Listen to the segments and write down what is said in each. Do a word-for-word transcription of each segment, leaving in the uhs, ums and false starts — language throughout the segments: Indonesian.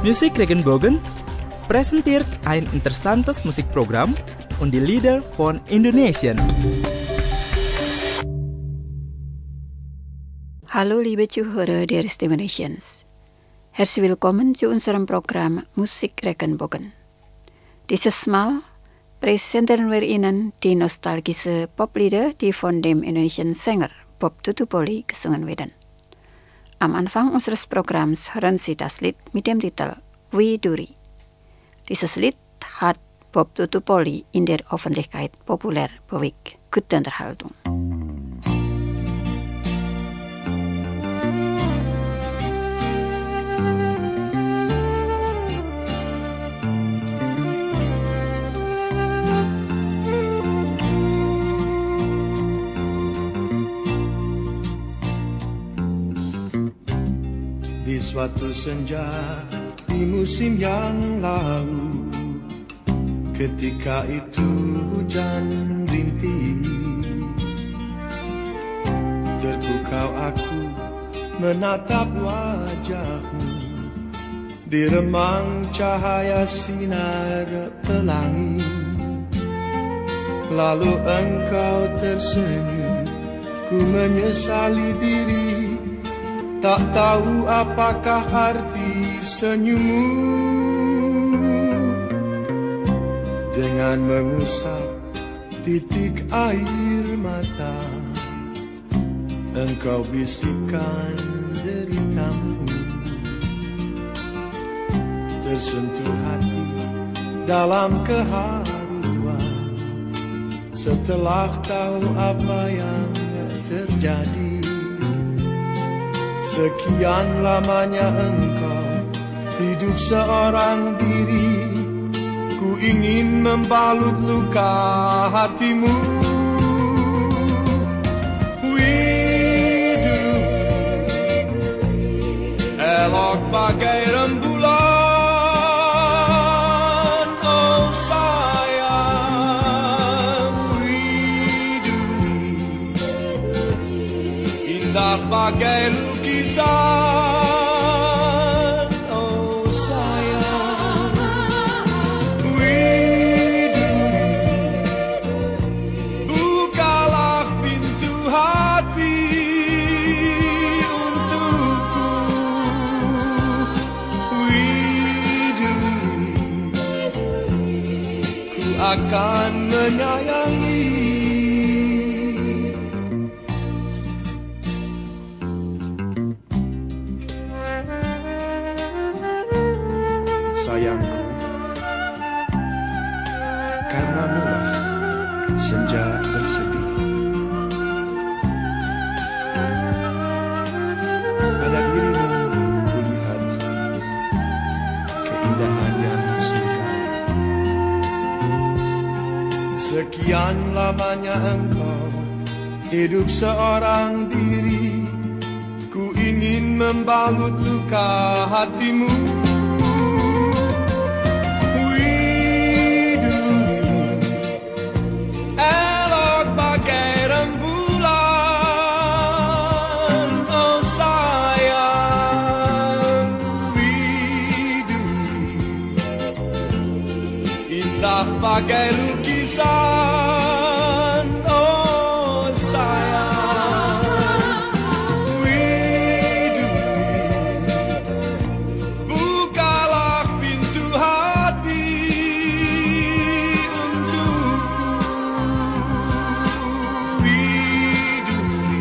Musik Regenbogen presenteert ein interessantes musikprogramm und die Lieder von Indonesien. Hallo liebe Zuhörer der Stimme Nations. Herzlich willkommen zu unserem Programm Musik Regenbogen. Dieses Mal präsentieren wir Ihnen die nostalgische Poplieder, die von dem indonesian Sänger Bob Tutupoli gesungen werden. Am Anfang unseres Programms hören Sie das Lied mit dem Titel Widuri. Dieses Lied hat Bob Tutupoli in der Öffentlichkeit populär bewegt. Gute Unterhaltung. Di suatu senja di musim yang lalu, ketika itu hujan rintih, terpukau aku menatap wajahmu di remang cahaya sinar pelangi. Lalu engkau tersenyum, ku menyesali diri, tak tahu apakah arti senyummu. Dengan mengusap titik air mata, engkau bisikkan deritamu. Tersentuh hati dalam keharuan, setelah tahu apa yang terjadi. Sekian lamanya engkau hidup seorang diri, ku ingin membalut luka hatimu. Widuri, elok bagai rembulan, oh sayang. Widuri, indah bagai lukisan, oh sayang. Widuri, bukalah pintu hati untukku. Widuri, ku akan menyayangi. Sayangku, karenamulah senja bersedih. Pada dirimu kulihat keindahan yang surgawi. Sekian lamanya engkau hidup seorang diri, ku ingin membalut luka hatimu. Bagai lukisan, oh sayang. Widuri, bukalah pintu hati untukku. Widuri,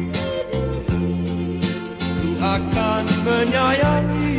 ku akan menyayangi.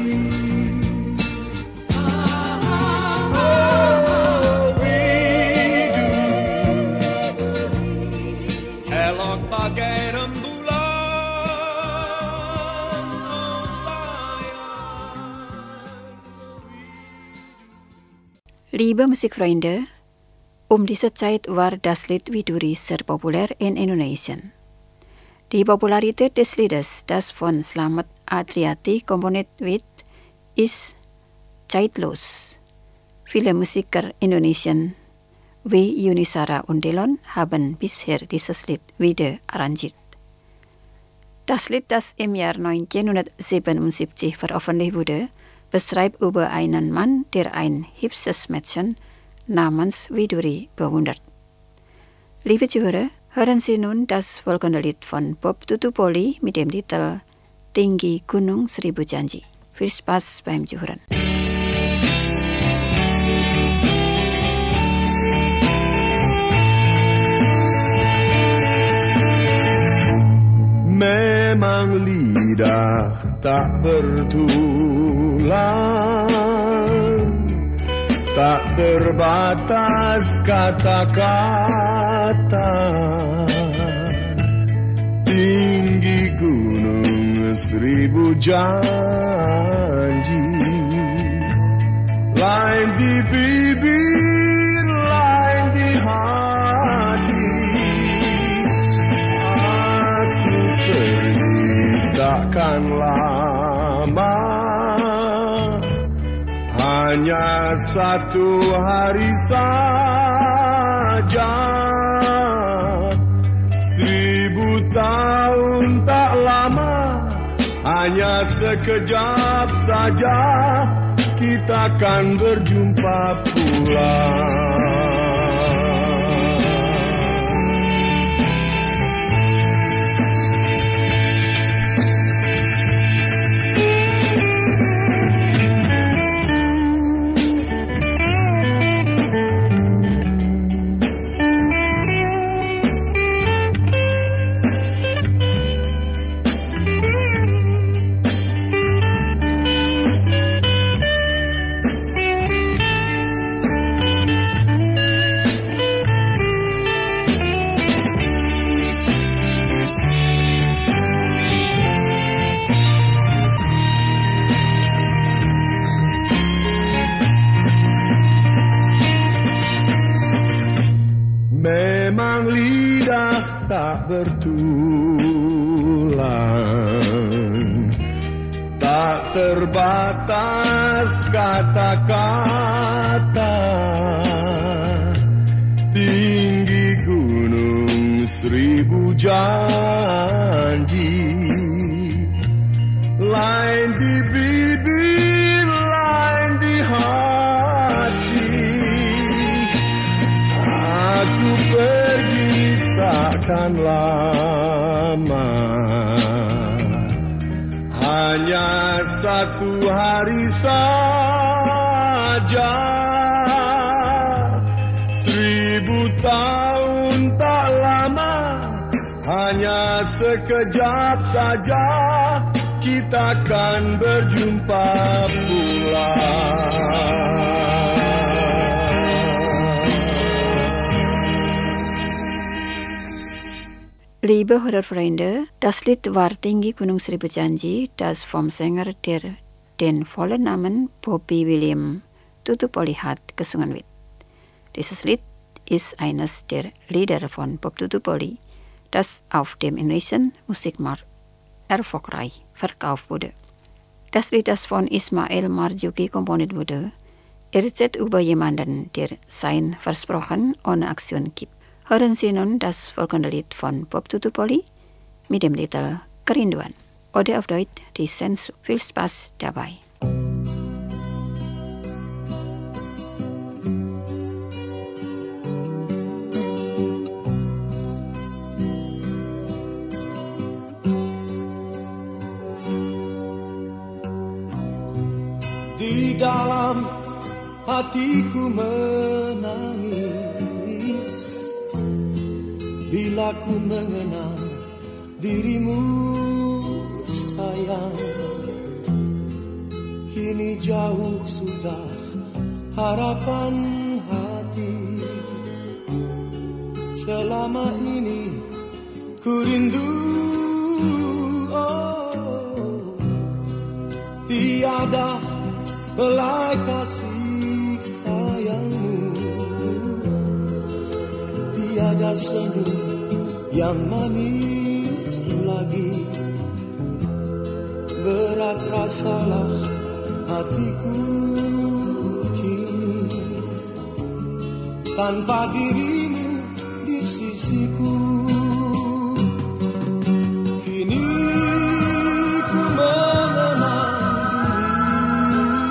Liebe Musikfreunde, um diese Zeit war das Lied Widuri sehr populär in Indonesien. Die Popularität des Liedes, das von Slamet Adriati komponiert wird, ist zeitlos. Viele Musiker Indonesien wie Yuni Shara und Delon haben bisher dieses Lied wieder arrangiert. Das Lied, das im Jahr neunzehnhundertsiebenundsiebzig veröffentlicht wurde, beschreibt über einen Mann, der ein hübsches Mädchen namens Widuri bewundert. Liebe Zuhörer, hören Sie nun das folgende Lied von Bob Tutupoli mit dem Titel Tinggi Gunung Seribu Janji. Viel Spaß beim Zuhören. Memang lidah tak bertulang, tak terbatas kata-kata. Tinggi gunung seribu janji, lain di bibir, lain di hati. Aku pergi takkan lama, hanya satu hari saja. Seribu tahun tak lama, hanya sekejap saja kita akan berjumpa pula. Memang lidah tak bertulang, tak terbatas kata-kata. Tinggi gunung seribu janji, lain di bibir, lain di hati. Aku pergi takkan lama, hanya satu hari saja. Seribu tahun tak lama, hanya sekejap saja kita akan berjumpa pula. Liebe Hörerfreunde, das Lied war Tinggi Gunung Seribu Janji, das vom Sänger, der den vollen Namen Bobby William Tutupoli hat, gesungen wird. Dieses Lied ist eines der Lieder von Bob Tutupoli, das auf dem indonesian Musikmarkt erfolgreich verkauft wurde. Das Lied, das von Ismail Marzuki komponiert wurde, erzählt über jemanden, der sein Versprochen ohne Aktion gibt. Hören Sie nun das folgende Lied von Bob Tutupoli mit dem Titel Kerinduan oder auf Deutsch Die Sehnsucht. Viel Spaß dabei. Di dalam hatiku menangis bila ku mengenal dirimu sayang. Kini jauh sudah harapan hati. Selama ini ku rindu, oh, tiada belai kasih sayangmu, tiada senyum yang manis lagi. Berat rasalah hatiku kini, tanpa dirimu di sisiku. Kini ku mengenal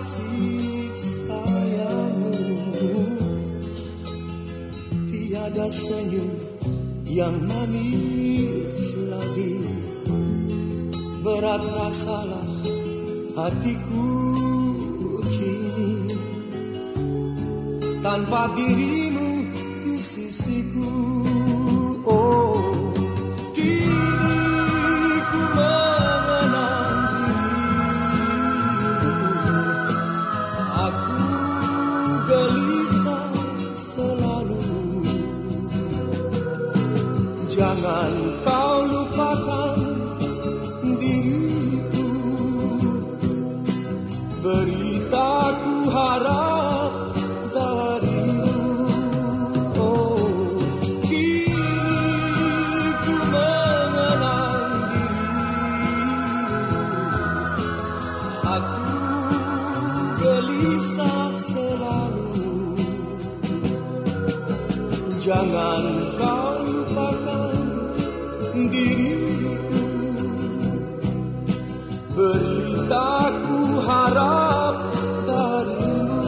kasih sayangmu, tiada senyum yang manis lagi. Berat rasalah hatiku kini, tanpa dirimu di sisiku. Oh, kini ku mengenang dirimu. Aku gelisah selalu. Jangan kau lupakan diriku, beritaku harap darimu. Oh, kini ku mengenang dirimu. Aku gelisah selalu. Jangan kau lupakan diriku, beritaku harap darimu.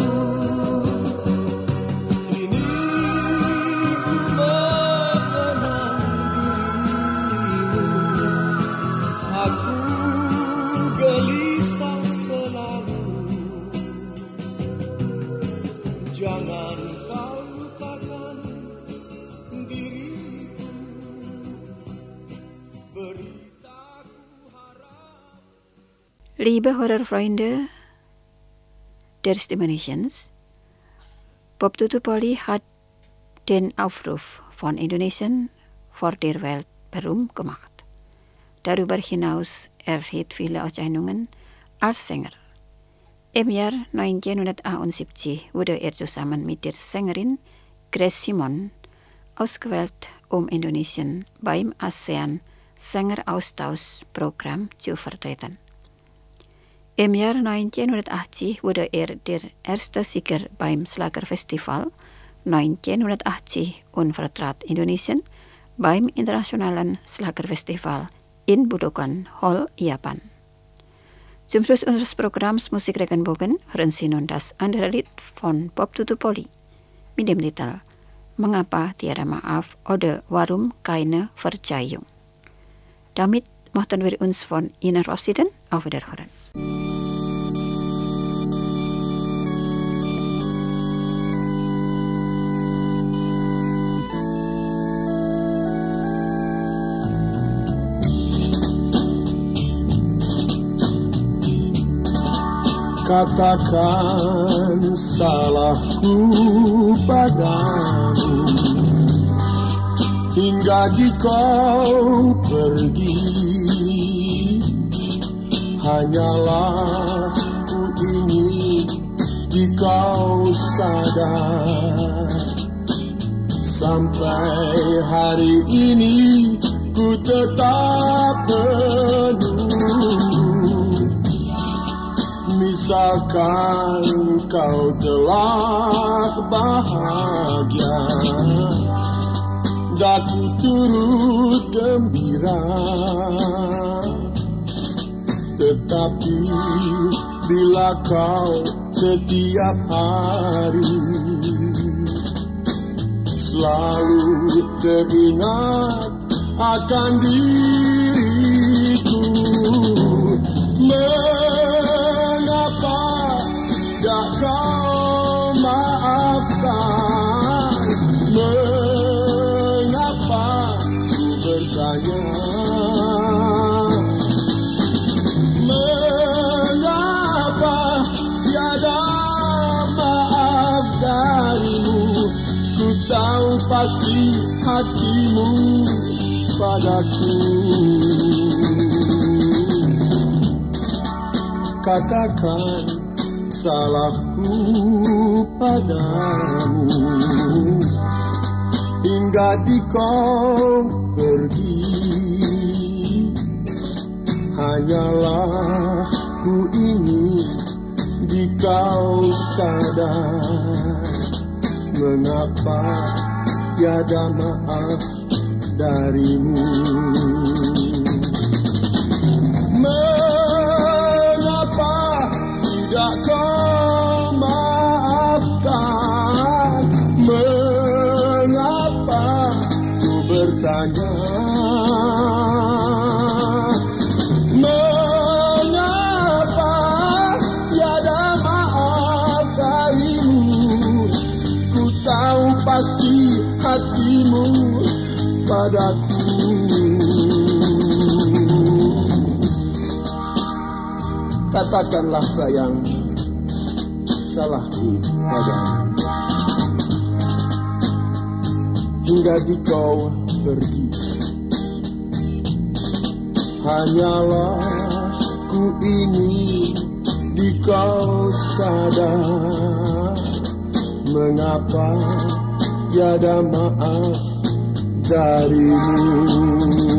Kini ku mengenang dirimu. Aku gelisah selalu. Jangan kau lupakan diriku, beritaku harap. Liebe Hörerfreunde der Stimulations, Bob Tutupoli hat den Aufruf von Indonesien vor der Welt berühmt gemacht. Darüber hinaus erhielt viele Auszeichnungen als Sänger. Im Jahr neunzehnhundertachtundsiebzig wurde er zusammen mit der Sängerin Grace Simon ausgewählt, um Indonesien beim ASEAN Sängeraustauschprogramm zu vertreten. Im Jahr neunzehnhundertachtzig wurde er der erste Sieger beim Schlagerfestival neunzehnhundertachtzig und vertrat Indonesien beim Internationalen Schlagerfestival in Budokan Hall, Japan. Zum Schluss unseres Programms Musik Regenbogen hören Sie nun das andere Lied von Bob Tutupoli mit dem Titel Mengapa Tiada Maaf oder Warum Keine Verzeihung. Damit möchten wir uns von Ihnen verabschieden. Auf Wiederhören. Katakan salahku padamu hingga di kau pergi. Hanyalah ku ingin di kau sadar. Sampai hari ini ku tetap menunggu. Misalkan kau telah bahagia, daku turut gembira. Tetapi bila kau setiap hari selalu teringat akan diriku, mengapa tidak kau maafkan? Mengapa ku bertanya? Mengapa tiada maaf darimu? Ku tahu pasti hatimu padaku. Katakan salahku padamu hingga di kau pergi. Hanyalah ku ingin di kau sadar. Mengapa tiada maaf darimu? Mengapa tidak pasti hatimu padaku. Katakanlah sayang, salahku padamu. Hingga di kau pergi, hanyalah ku ingin di kau sadar, mengapa tiada maaf darimu.